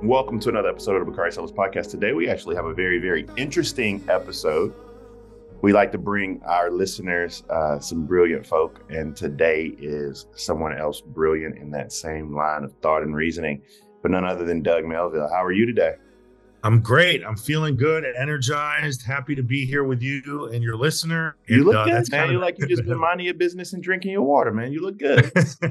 Welcome to another episode of the Bakari Sellers Podcast. Today, we actually have a very, very interesting episode. We like to bring our listeners some brilliant folk, and today is someone else brilliant in that same line of thought and reasoning, but none other than Doug Melville. How are you today? I'm great. I'm feeling good, energized, happy to be here with you and your listener. You And look good, that's man. kind You like you just been minding your business and drinking your water, man. You look good.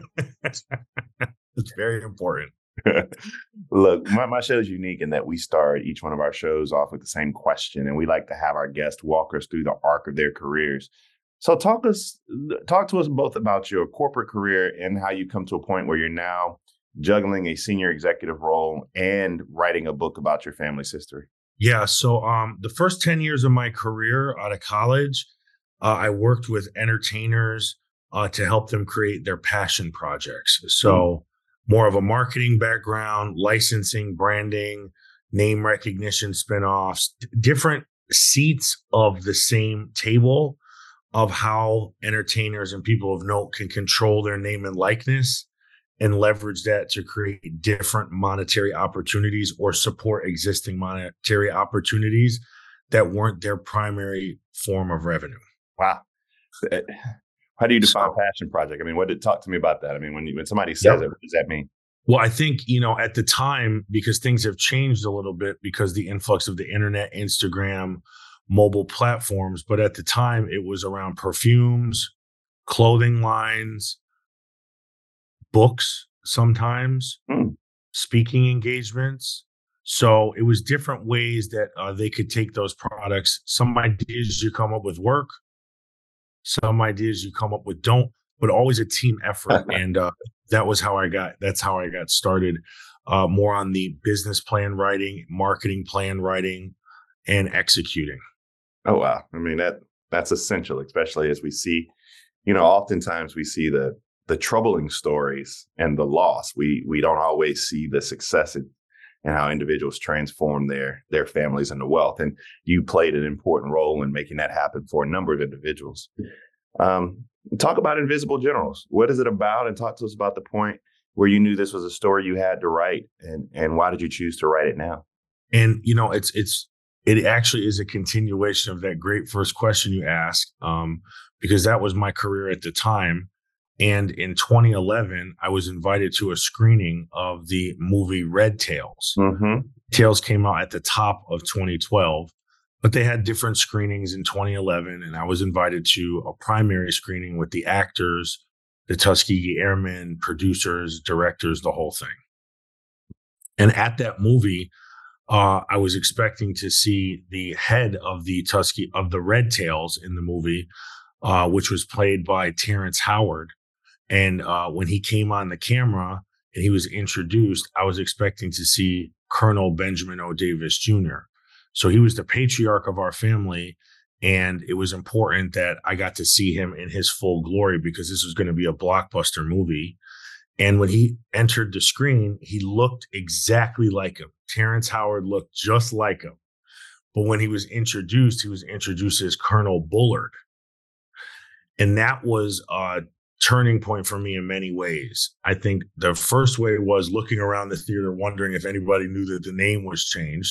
It's very important. Look, my show is unique in that we start each one of our shows off with the same question, and we like to have our guests walk us through the arc of their careers. So talk to us both about your corporate career and how you come to a point where you're now juggling a senior executive role and writing a book about your family's history. Yeah. So the first 10 years of my career out of college, I worked with entertainers to help them create their passion projects. So more of a marketing background, licensing, branding, name recognition, spinoffs, different seats of the same table of how entertainers and people of note can control their name and likeness and leverage that to create different monetary opportunities or support existing monetary opportunities that weren't their primary form of revenue. Wow. How do you define passion project? I mean, talk to me about that? I mean, when somebody says it, what does that mean? Well, I think, at the time, because things have changed a little bit because the influx of the internet, Instagram, mobile platforms, but at the time it was around perfumes, clothing lines, books, sometimes speaking engagements. So it was different ways that they could take those products. Some ideas you come up with work, some ideas you come up with don't, but always a team effort. And that's how I got started, more on the business plan writing, marketing plan writing, and executing. Oh, wow. I mean, that's essential, especially as we see, oftentimes we see the troubling stories and the loss. We don't always see the success and how individuals transform their families into wealth. And you played an important role in making that happen for a number of individuals. Talk about Invisible Generals. What is it about? And talk to us about the point where you knew this was a story you had to write, and why did you choose to write it now? And it actually is a continuation of that great first question you asked, because that was my career at the time. And in 2011, I was invited to a screening of the movie Red Tails. Mm-hmm. Tails came out at the top of 2012, but they had different screenings in 2011. And I was invited to a primary screening with the actors, the Tuskegee Airmen, producers, directors, the whole thing. And at that movie, I was expecting to see the head of the Red Tails in the movie, which was played by Terrence Howard. And when he came on the camera and he was introduced, I was expecting to see Colonel Benjamin O. Davis Jr. So he was the patriarch of our family. And it was important that I got to see him in his full glory because this was going to be a blockbuster movie. And when he entered the screen, he looked exactly like him. Terrence Howard looked just like him. But when he was introduced as Colonel Bullard. And that was a turning point for me in many ways. I think the first way was looking around the theater, wondering if anybody knew that the name was changed.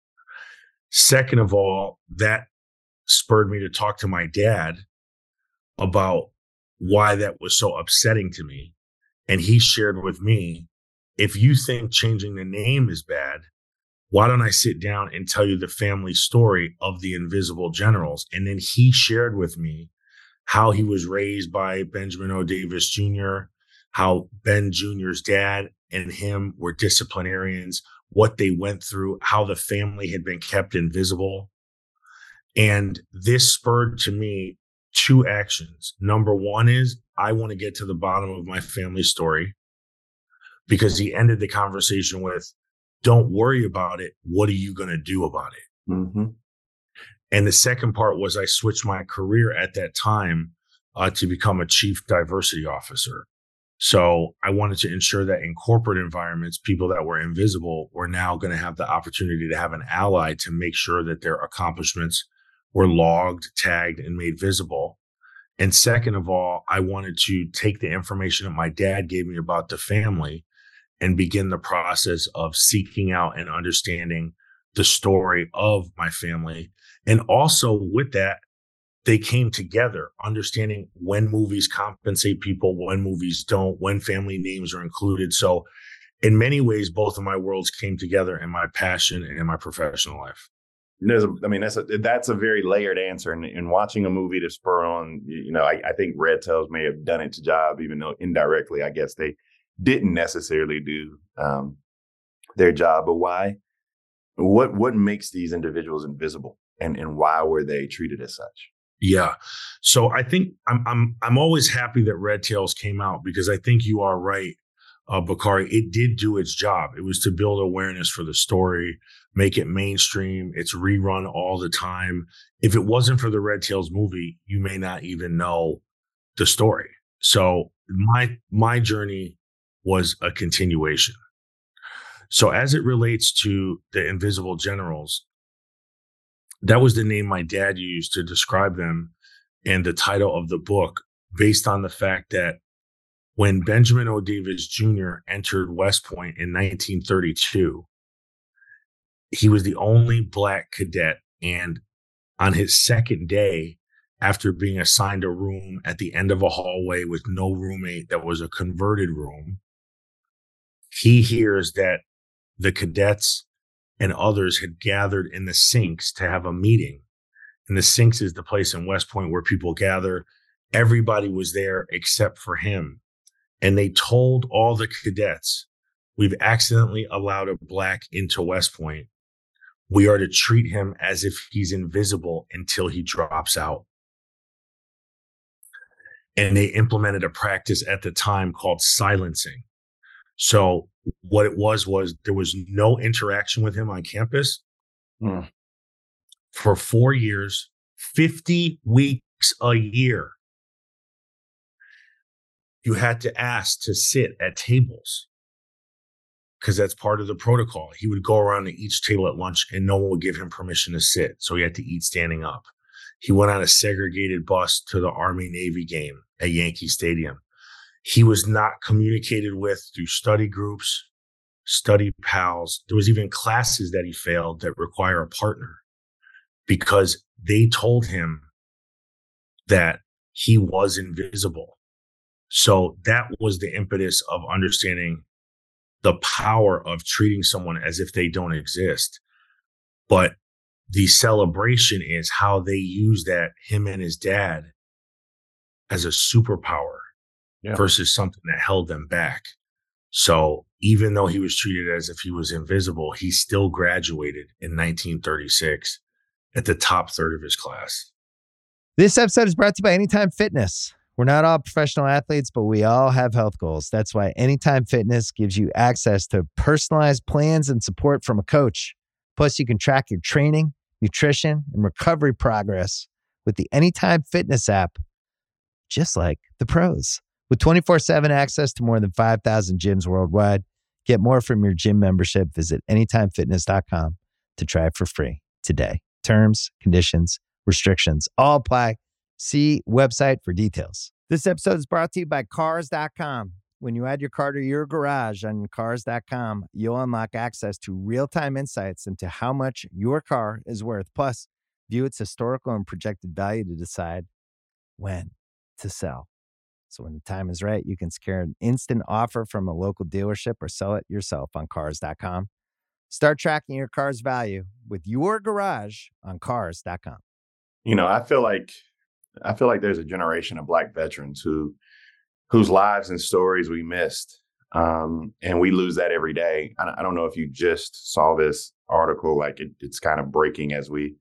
Second of all, that spurred me to talk to my dad about why that was so upsetting to me. And he shared with me, if you think changing the name is bad, why don't I sit down and tell you the family story of the Invisible Generals? And then he shared with me how he was raised by Benjamin O. Davis Jr., how Ben Jr.'s dad and him were disciplinarians, what they went through, how the family had been kept invisible. And this spurred to me two actions. Number one is I want to get to the bottom of my family story, because he ended the conversation with, don't worry about it. What are you going to do about it? Mm-hmm. And the second part was I switched my career at that time to become a chief diversity officer. So I wanted to ensure that in corporate environments, people that were invisible were now going to have the opportunity to have an ally to make sure that their accomplishments were logged, tagged, and made visible. And second of all, I wanted to take the information that my dad gave me about the family and begin the process of seeking out and understanding the story of my family. And also with that, they came together, understanding when movies compensate people, when movies don't, when family names are included. So in many ways, both of my worlds came together in my passion and in my professional life. That's a very layered answer. And watching a movie to spur on, I think Red Tails may have done its job, even though indirectly, I guess they didn't necessarily do their job. But why? What makes these individuals invisible, and why were they treated as such? Yeah. So I think I'm always happy that Red Tails came out, because I think you are right, Bakari. It did do its job. It was to build awareness for the story, make it mainstream. It's rerun all the time. If it wasn't for the Red Tails movie, you may not even know the story. So my journey was a continuation. So as it relates to the Invisible Generals, that was the name my dad used to describe them, and the title of the book, based on the fact that when Benjamin O. Davis Jr. entered West Point in 1932, he was the only Black cadet. And on his second day, after being assigned a room at the end of a hallway with no roommate that was a converted room, he hears that the cadets and others had gathered in the Sinks to have a meeting. And the Sinks is the place in West Point where people gather. Everybody was there except for him. And they told all the cadets, we've accidentally allowed a Black into West Point. We are to treat him as if he's invisible until he drops out. And they implemented a practice at the time called silencing. So what it was there was no interaction with him on campus for 4 years, 50 weeks a year. You had to ask to sit at tables because that's part of the protocol. He would go around to each table at lunch and no one would give him permission to sit. So he had to eat standing up. He went on a segregated bus to the Army-Navy game at Yankee Stadium. He was not communicated with through study groups, study pals. There was even classes that he failed that require a partner because they told him that he was invisible. So that was the impetus of understanding the power of treating someone as if they don't exist. But the celebration is how they use that, him and his dad, as a superpower versus something that held them back. So even though he was treated as if he was invisible, he still graduated in 1936 at the top third of his class. This episode is brought to you by Anytime Fitness. We're not all professional athletes, but we all have health goals. That's why Anytime Fitness gives you access to personalized plans and support from a coach. Plus, you can track your training, nutrition, and recovery progress with the Anytime Fitness app, just like the pros. With 24/7 access to more than 5,000 gyms worldwide, get more from your gym membership. Visit anytimefitness.com to try it for free today. Terms, conditions, restrictions all apply. See website for details. This episode is brought to you by Cars.com. When you add your car to your garage on Cars.com, you'll unlock access to real-time insights into how much your car is worth. Plus, view its historical and projected value to decide when to sell. So when the time is right, you can secure an instant offer from a local dealership or sell it yourself on Cars.com. Start tracking your car's value with your garage on Cars.com. I feel like there's a generation of Black veterans whose lives and stories we missed, and we lose that every day. I don't know if you just saw this article, like it's kind of breaking as we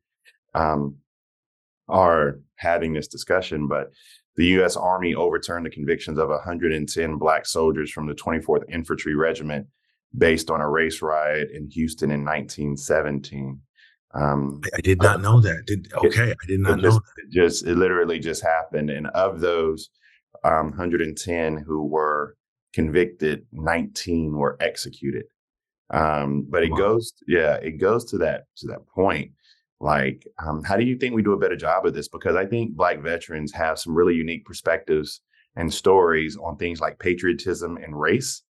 are having this discussion, but the U.S. Army overturned the convictions of 110 Black soldiers from the 24th Infantry Regiment based on a race riot in Houston in 1917. I did not know that. I did not know that. It literally just happened. And of those 110 who were convicted, 19 were executed. But it goes to that point. Like, how do you think we do a better job of this? Because I think Black veterans have some really unique perspectives and stories on things like patriotism and race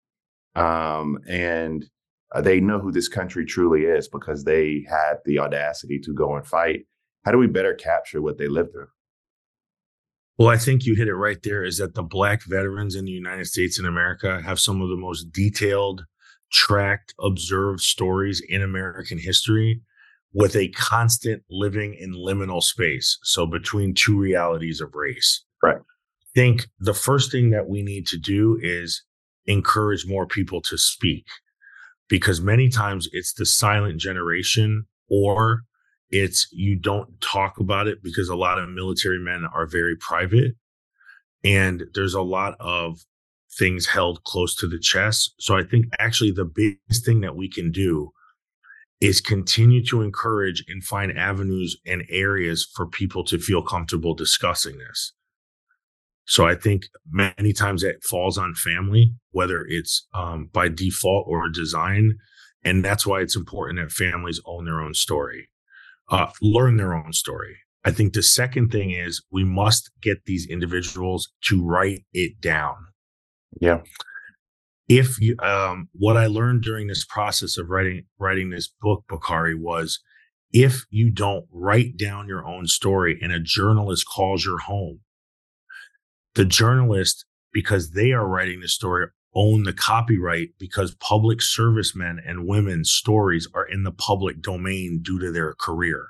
and they know who this country truly is because they had the audacity to go and fight. How do we better capture what they lived through? Well, I think you hit it right there, is that the Black veterans in the United States and America have some of the most detailed, tracked, observed stories in American history, with a constant living in liminal space. So between two realities of race. Right. I think the first thing that we need to do is encourage more people to speak, because many times it's the silent generation, or it's you don't talk about it because a lot of military men are very private and there's a lot of things held close to the chest. So I think actually the biggest thing that we can do is continue to encourage and find avenues and areas for people to feel comfortable discussing this. So I think many times it falls on family, whether it's by default or design. And that's why it's important that families own their own story, learn their own story. I think the second thing is we must get these individuals to write it down. Yeah. If you, what I learned during this process of writing this book, Bakari, was if you don't write down your own story and a journalist calls your home, the journalist, because they are writing the story, own the copyright, because public servicemen and women's stories are in the public domain due to their career.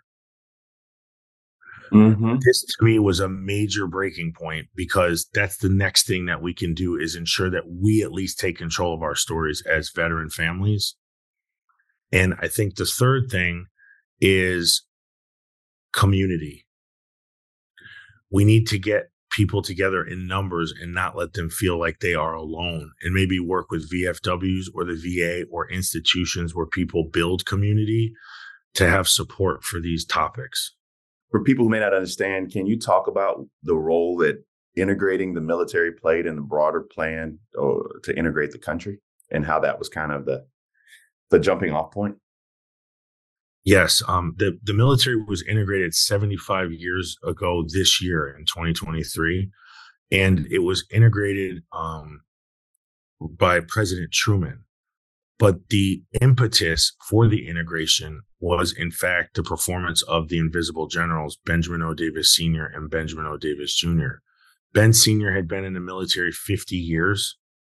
Mm-hmm. This to me was a major breaking point, because that's the next thing that we can do, is ensure that we at least take control of our stories as veteran families. And I think the third thing is community. We need to get people together in numbers and not let them feel like they are alone, and maybe work with VFWs or the VA or institutions where people build community to have support for these topics. For people who may not understand, can you talk about the role that integrating the military played in the broader plan to integrate the country, and how that was kind of the jumping off point? Yes, the military was integrated 75 years ago this year in 2023, and it was integrated by President Truman. But the impetus for the integration was, in fact, the performance of the Invisible Generals, Benjamin O. Davis Sr. and Benjamin O. Davis Jr. Ben Sr. had been in the military 50 years.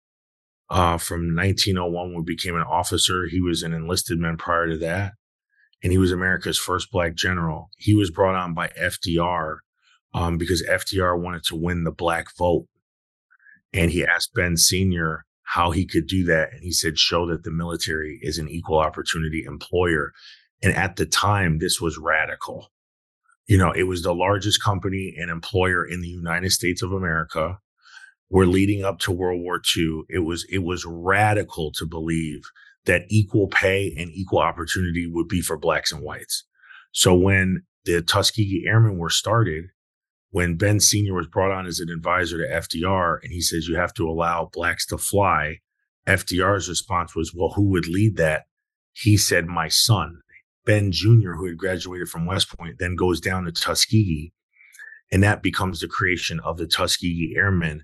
From 1901, when he became an officer, he was an enlisted man prior to that. And he was America's first Black general. He was brought on by FDR because FDR wanted to win the Black vote. And he asked Ben Sr. how he could do that. And he said, show that the military is an equal opportunity employer. And at the time, this was radical. You know, it was the largest company and employer in the United States of America. We're leading up to World War II. It was radical to believe that equal pay and equal opportunity would be for Blacks and whites. So when the Tuskegee Airmen were started, when Ben Sr. was brought on as an advisor to FDR, and he says, you have to allow Blacks to fly, FDR's response was, well, who would lead that? He said, my son. Ben Jr., who had graduated from West Point, then goes down to Tuskegee, and that becomes the creation of the Tuskegee Airmen,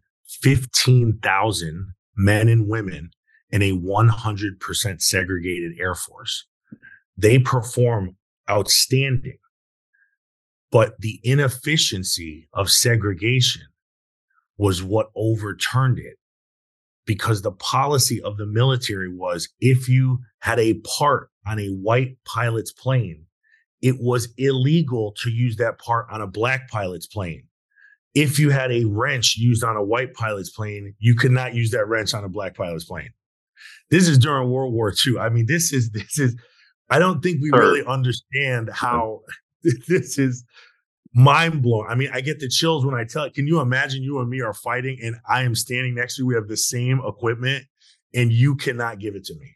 15,000 men and women in a 100% segregated Air Force. They perform outstanding, but the inefficiency of segregation was what overturned it, because the policy of the military was, if you had a part on a white pilot's plane, it was illegal to use that part on a Black pilot's plane. If you had a wrench used on a white pilot's plane, you could not use that wrench on a Black pilot's plane. This is during World War II. I mean, this is, I don't think we really understand how this is mind blowing. I mean, I get the chills when I tell it. Can you imagine you and me are fighting and I am standing next to you? We have the same equipment and you cannot give it to me.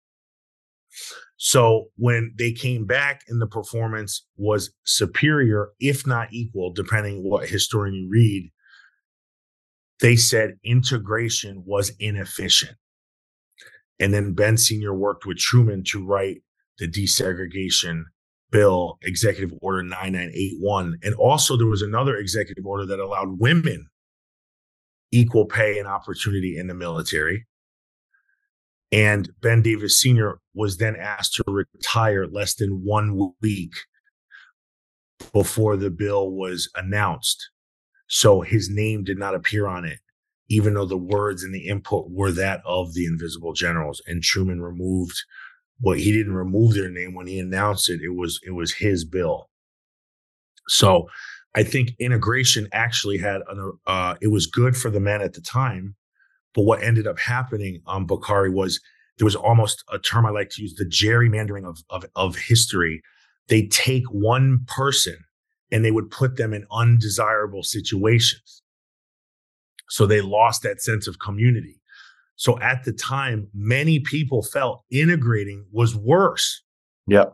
So when they came back and the performance was superior, if not equal, depending what historian you read, they said integration was inefficient. And then Ben Sr. worked with Truman to write the desegregation bill, Executive Order 9981. And also there was another executive order that allowed women equal pay and opportunity in the military. And Ben Davis Sr. was then asked to retire less than 1 week before the bill was announced. So his name did not appear on it, even though the words and the input were that of the Invisible Generals. And Truman removed he didn't remove their name when he announced it. It was his bill. So I think integration actually had it was good for the men at the time. But what ended up happening, Bakari, was there was almost a term I like to use, the gerrymandering of history. They take one person and they would put them in undesirable situations. So they lost that sense of community. So at the time, many people felt integrating was worse. Yep.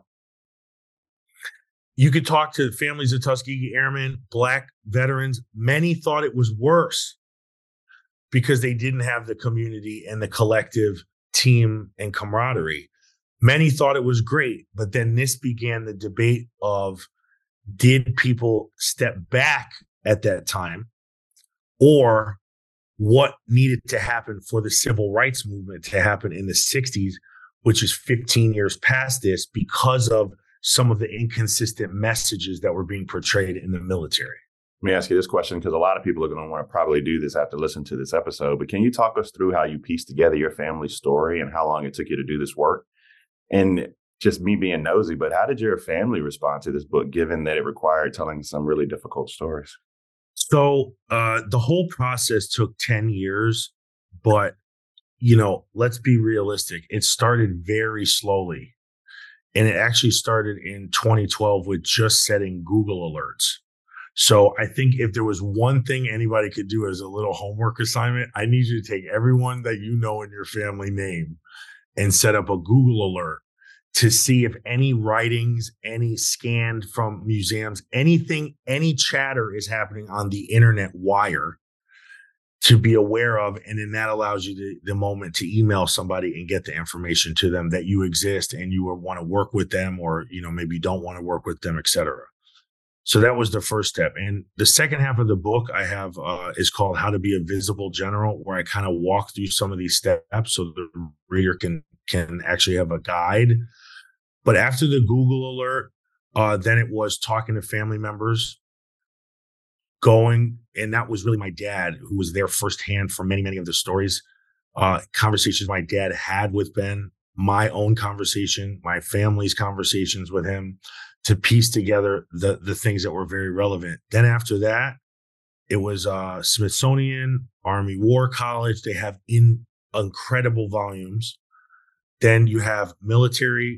You could talk to families of Tuskegee Airmen, Black veterans. Many thought it was worse because they didn't have the community and the collective team and camaraderie. Many thought it was great, but then this began the debate of, did people step back at that time, or what needed to happen for the civil rights movement to happen in the 60s, which is 15 years past this, because of some of the inconsistent messages that were being portrayed in the military. Let me ask you this question, because a lot of people are going to want to probably do this after listening to this episode, but can you talk us through how you pieced together your family story and how long it took you to do this work? And just me being nosy, but how did your family respond to this book, given that it required telling some really difficult stories? So the whole process took 10 years, but, let's be realistic. It started very slowly. And it actually started in 2012 with just setting Google alerts. So I think if there was one thing anybody could do as a little homework assignment, I need you to take everyone that you know in your family name and set up a Google alert to see if any writings, any scanned from museums, anything, any chatter is happening on the internet wire to be aware of. And then that allows you the moment to email somebody and get the information to them that you exist and you want to work with them, or, maybe don't want to work with them, et cetera. So that was the first step. And the second half of the book I have is called How to Be a Visible General, where I kind of walk through some of these steps so the reader can actually have a guide. But after the Google alert, then it was talking to family members, and that was really my dad, who was there firsthand for many, many of the stories, conversations my dad had with Ben, my own conversation, my family's conversations with him, to piece together the things that were very relevant. Then after that, it was Smithsonian, Army War College. They have incredible volumes. Then you have military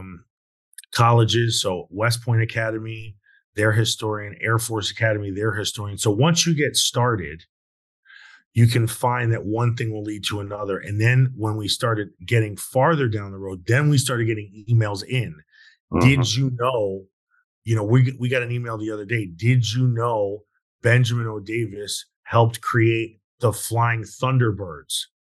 colleges. So West Point Academy, their historian, Air Force Academy, their historian. So once you get started, you can find that one thing will lead to another. And then when we started getting farther down the road, then we started getting emails in. Did you know, we got an email the other day. Did you know Benjamin O. Davis helped create the Flying Thunderbirds?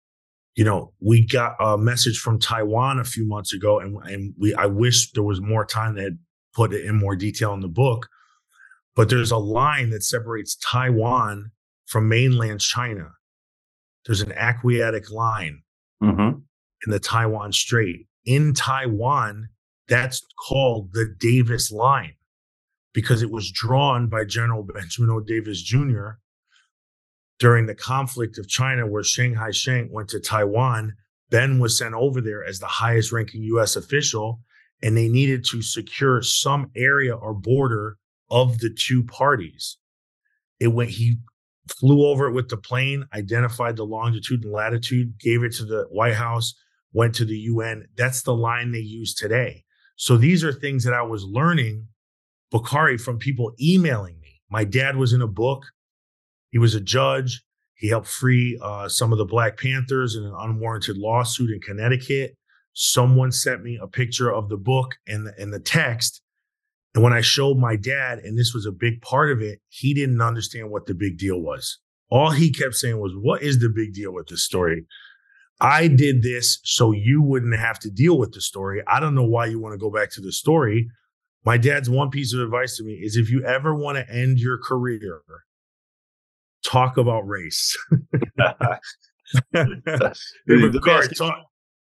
We got a message from Taiwan a few months ago, and I wish there was more time that had put it in more detail in the book. But there's a line that separates Taiwan from mainland China. There's an aquatic line in the Taiwan Strait. In Taiwan, that's called the Davis Line because it was drawn by General Benjamin O. Davis Jr. during the conflict of China, where Shanghai Shank went to Taiwan. Ben was sent over there as the highest ranking U.S. official, and they needed to secure some area or border of the two parties. He flew over it with the plane, identified the longitude and latitude, gave it to the White House, went to the UN. That's the line they use today. So these are things that I was learning, Bakari, from people emailing me. My dad was in a book. He was a judge. He helped free some of the Black Panthers in an unwarranted lawsuit in Connecticut. Someone sent me a picture of the book and the text. And when I showed my dad, and this was a big part of it, he didn't understand what the big deal was. All he kept saying was, what is the big deal with this story? I did this so you wouldn't have to deal with the story. I don't know why you want to go back to the story. My dad's one piece of advice to me is, if you ever want to end your career, talk about race.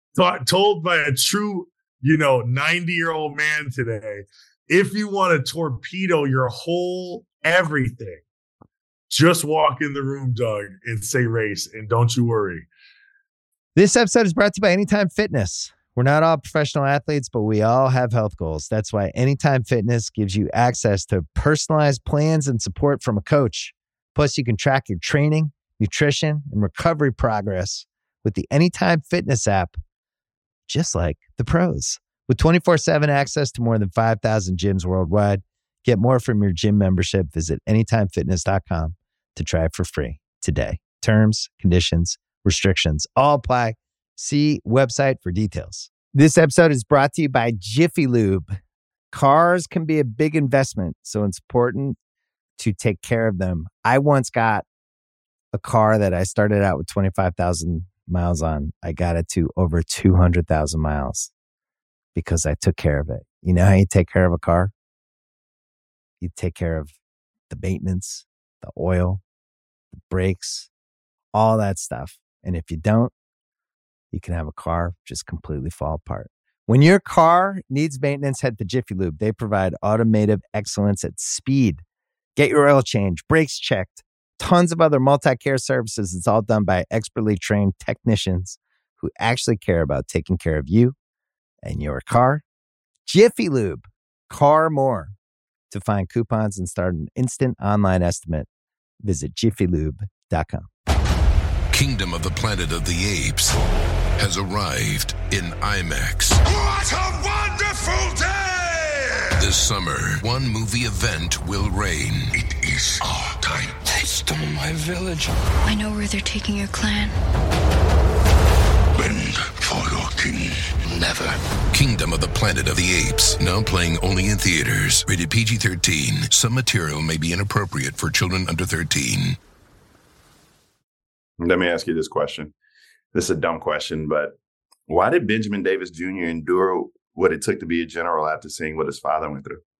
told by a true, 90-year-old man today, if you want to torpedo your whole everything, just walk in the room, Doug, and say race, and don't you worry. This episode is brought to you by Anytime Fitness. We're not all professional athletes, but we all have health goals. That's why Anytime Fitness gives you access to personalized plans and support from a coach. Plus, you can track your training, nutrition, and recovery progress with the Anytime Fitness app, just like the pros. With 24/7 access to more than 5,000 gyms worldwide, get more from your gym membership. Visit anytimefitness.com to try it for free today. Terms, conditions, restrictions all apply. See website for details. This episode is brought to you by Jiffy Lube. Cars can be a big investment, so it's important to take care of them. I once got a car that I started out with 25,000 miles on. I got it to over 200,000 miles because I took care of it. You know how you take care of a car? You take care of the maintenance, the oil, the brakes, all that stuff. And if you don't, you can have a car just completely fall apart. When your car needs maintenance, head to Jiffy Lube. They provide automotive excellence at speed. Get your oil change, brakes checked, tons of other multi-care services. It's all done by expertly trained technicians who actually care about taking care of you and your car. Jiffy Lube, car more. To find coupons and start an instant online estimate, visit jiffylube.com. Kingdom of the Planet of the Apes has arrived in IMAX. What a wonderful day! This summer, one movie event will reign. It is our time. They stole my village. I know where they're taking your clan. Bend for your king. Never. Kingdom of the Planet of the Apes, now playing only in theaters. Rated PG-13. Some material may be inappropriate for children under 13. Let me ask you this question. This is a dumb question, but why did Benjamin Davis Jr. endure what it took to be a general after seeing what his father went through?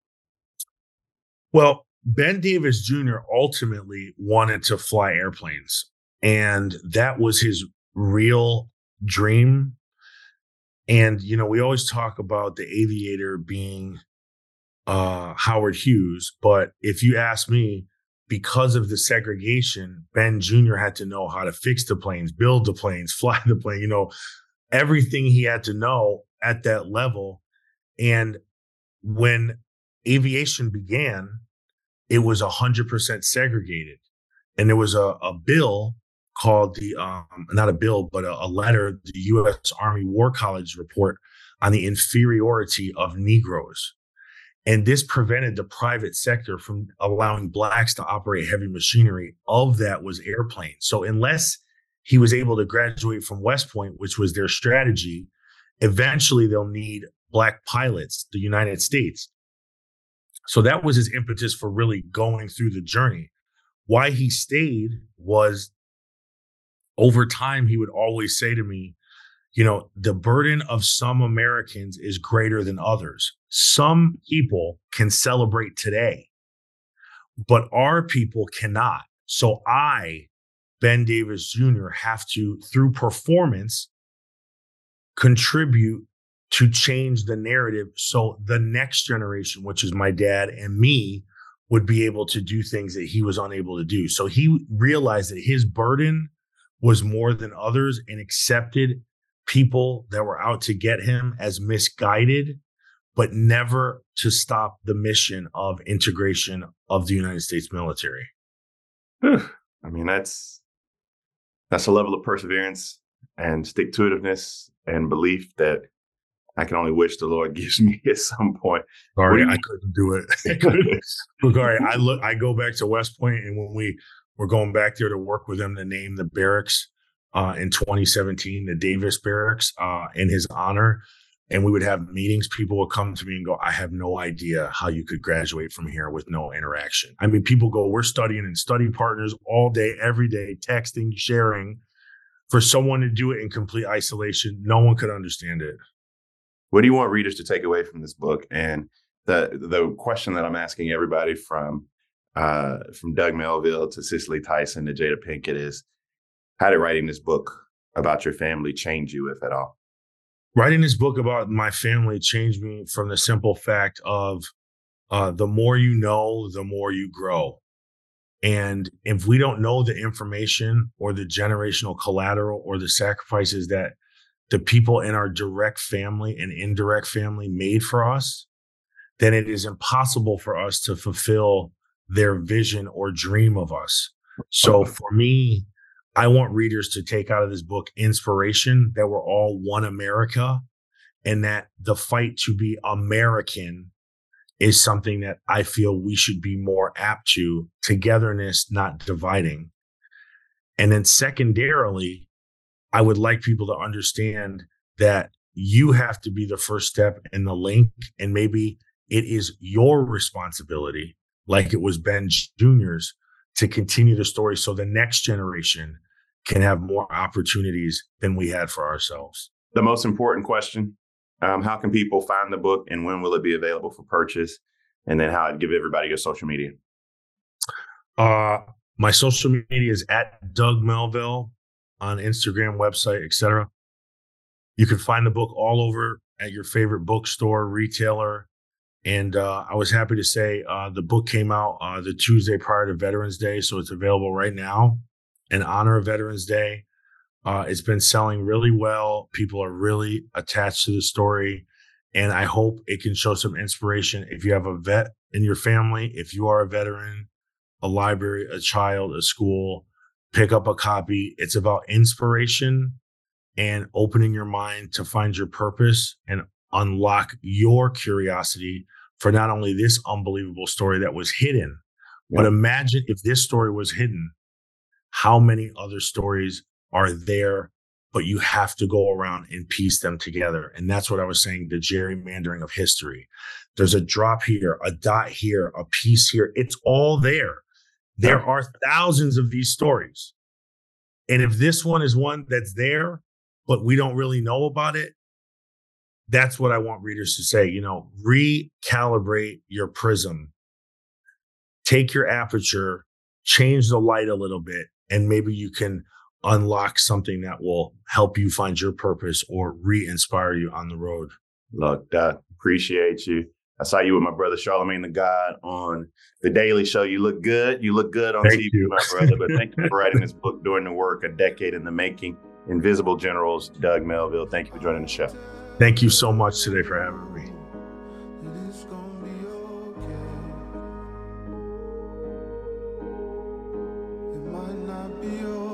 Well, Ben Davis Jr. ultimately wanted to fly airplanes, and that was his real dream. And, we always talk about the aviator being Howard Hughes, but if you ask me, because of the segregation, Ben Jr. had to know how to fix the planes, build the planes, fly the plane, everything he had to know at that level. And when aviation began, it was 100% segregated. And there was a bill called not a bill, but a letter, the U.S. Army War College report on the inferiority of Negroes. And this prevented the private sector from allowing blacks to operate heavy machinery. Of that was airplanes. So unless he was able to graduate from West Point, which was their strategy, eventually they'll need black pilots, the United States. So that was his impetus for really going through the journey. Why he stayed was, over time, he would always say to me, the burden of some Americans is greater than others. Some people can celebrate today, but our people cannot. So I, Ben Davis Jr., have to, through performance, contribute to change the narrative so the next generation, which is my dad and me, would be able to do things that he was unable to do. So he realized that his burden was more than others and accepted people that were out to get him as misguided, but never to stop the mission of integration of the United States military. I mean, that's a level of perseverance and stick-to-itiveness and belief that I can only wish the Lord gives me at some point. Sorry, I couldn't do it. Sorry, I go back to West Point, and when we were going back there to work with them to name the barracks in 2017, the Davis Barracks, in his honor, and we would have meetings, people would come to me and go, I have no idea how you could graduate from here with no interaction. I mean, people go, we're studying in study partners all day, every day, texting, sharing. For someone to do it in complete isolation, no one could understand it. What do you want readers to take away from this book? And the question that I'm asking everybody from Doug Melville to Cicely Tyson to Jada Pinkett is, how did writing this book about your family change you, if at all? Writing this book about my family changed me from the simple fact of the more you know, the more you grow. And if we don't know the information or the generational collateral or the sacrifices that the people in our direct family and indirect family made for us, then it is impossible for us to fulfill their vision or dream of us. So for me, I want readers to take out of this book inspiration that we're all one America, and that the fight to be American is something that I feel we should be more apt to, togetherness, not dividing. And then secondarily, I would like people to understand that you have to be the first step in the link, and maybe it is your responsibility, like it was Ben Jr.'s, to continue the story so the next generation can have more opportunities than we had for ourselves. The most important question, how can people find the book and when will it be available for purchase? And then how I'd give everybody your social media. My social media is at Doug Melville on Instagram, website, etc. You can find the book all over at your favorite bookstore, retailer. And I was happy to say the book came out the Tuesday prior to Veterans Day. So it's available right now in honor of Veterans Day. It's been selling really well. People are really attached to the story. And I hope it can show some inspiration. If you have a vet in your family, if you are a veteran, a library, a child, a school, pick up a copy. It's about inspiration and opening your mind to find your purpose and unlock your curiosity for not only this unbelievable story that was hidden, but imagine if this story was hidden, how many other stories are there, but you have to go around and piece them together. And that's what I was saying, the gerrymandering of history. There's a drop here, a dot here, a piece here. It's all there. There are thousands of these stories. And if this one is one that's there, but we don't really know about it, that's what I want readers to say. Recalibrate your prism, take your aperture, change the light a little bit, and maybe you can unlock something that will help you find your purpose or re-inspire you on the road. Look, Doc, appreciate you. I saw you with my brother Charlemagne the God on The Daily Show. You look good. You look good on TV, my brother. But thank you for writing this book, Doing the Work, A Decade in the Making. Invisible Generals, Doug Melville. Thank you for joining the show. Thank you so much today for having me. It might not be